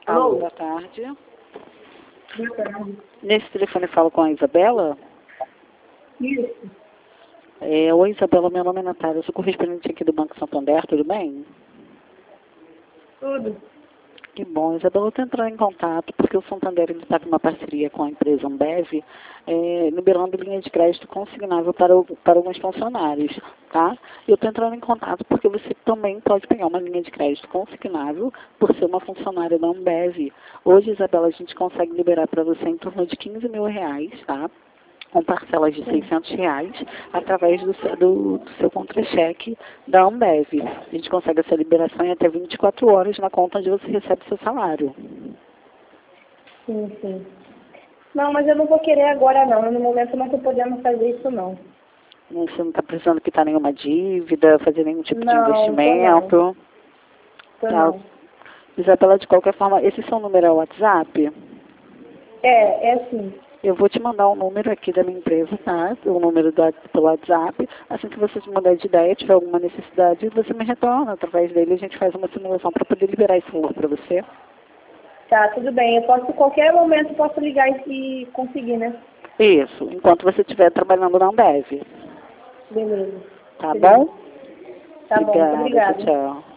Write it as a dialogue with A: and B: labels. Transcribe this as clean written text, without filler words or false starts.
A: Alô, boa tarde.
B: Boa tarde.
A: Nesse telefone eu falo com a Isabela?
B: Isso,
A: Oi, Isabela, meu nome é Natália, eu sou correspondente aqui do Banco Santander, tudo bem?
B: tudo.
A: Que bom, Isabela, eu estou entrando em contato porque o Santander está com uma parceria com a empresa Ambev, liberando linha de crédito consignável para alguns funcionários, tá? Eu estou entrando em contato porque você também pode pegar uma linha de crédito consignável por ser uma funcionária da Ambev. Hoje, Isabela, a gente consegue liberar para você em torno de R$ 15.000, tá? Com parcelas de R$ 600, através do seu contra-cheque da Ambev. A gente consegue essa liberação em até 24 horas na conta onde você recebe seu salário.
B: Sim, sim. Não, mas eu não vou querer agora não. No momento eu não estou podendo fazer isso não.
A: Você não está precisando quitar nenhuma dívida, fazer nenhum tipo de
B: Não,
A: investimento.
B: tô
A: Tá.
B: não.
A: Isabela, de qualquer forma, esse seu número é o WhatsApp?
B: É sim.
A: Eu vou te mandar o número aqui da minha empresa, tá? O número pelo WhatsApp. Assim que você se mudar de ideia, tiver alguma necessidade, você me retorna. Através dele a gente faz uma simulação para poder liberar esse valor para você.
B: Tá, tudo bem. Eu posso, qualquer momento, posso ligar e conseguir, né?
A: Isso, enquanto você estiver trabalhando na Ambev.
B: Beleza.
A: Tá
B: Beleza.
A: bom?
B: Tá bom, muito
A: Obrigada,
B: obrigada.
A: tchau, tchau.